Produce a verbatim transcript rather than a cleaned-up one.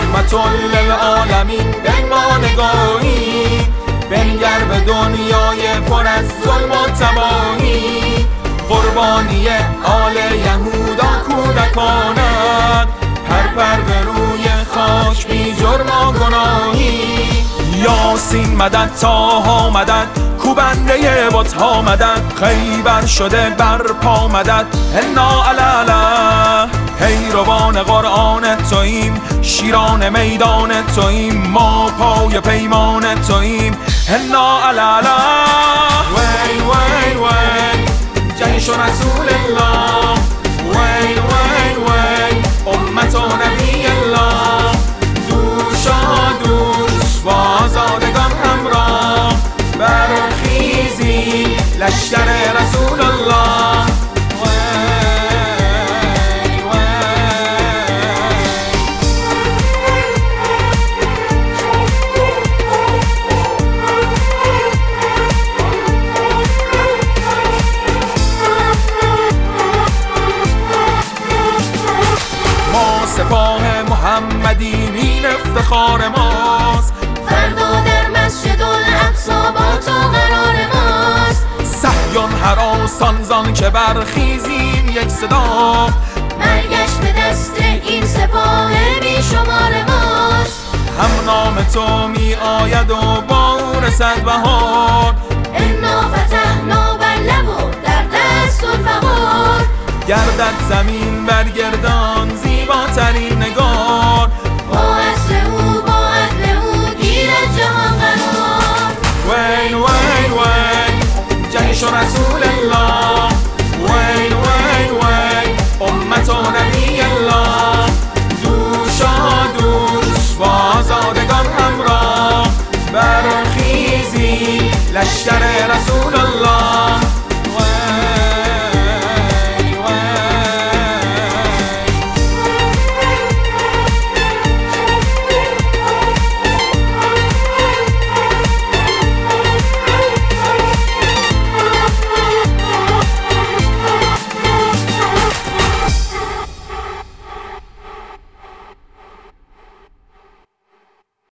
رحمت للعالمین به ما نگاهی، بنگر به دنیای پر از ظلم و تباهی. قربانی آل یهودا کودکانت، پر پر به روی خاک بی جرم و گناهی. یاسین مدد، طه مدد، کوبنده بت‌ها مدد، خیبر شده برپا مدد، انا علاله. پیروان قرآن توییم، شیران میدان توییم، ما پای پیمان توییم، انا علاله. وی وی وی جیش رسول الله، وی وی وی امت و نبی الله. دوشا دوش با آزادگان همراه، برخیزی لشکر رسول الله. سپاه محمدیم این افتخار ماست، فردا در مسجد الاقصی با تو قرار ماست. صهیون هراسان زان که برخیزیم یک صدا، برگشت به دست این سپاه بی شمار ماست. هم نام تو می آید و با او رسد بهار، انا فتحنا بله و در دست الفقار. گردد زمین برگردان زیباترین نگار، با عصر او با عدل او گیرد جهان قرار. وین وین وین جیش رسول الله، وین وین وین امت و نبی الله. دوشا دوش با آزادگان همراه، برخیزی لشکر رسول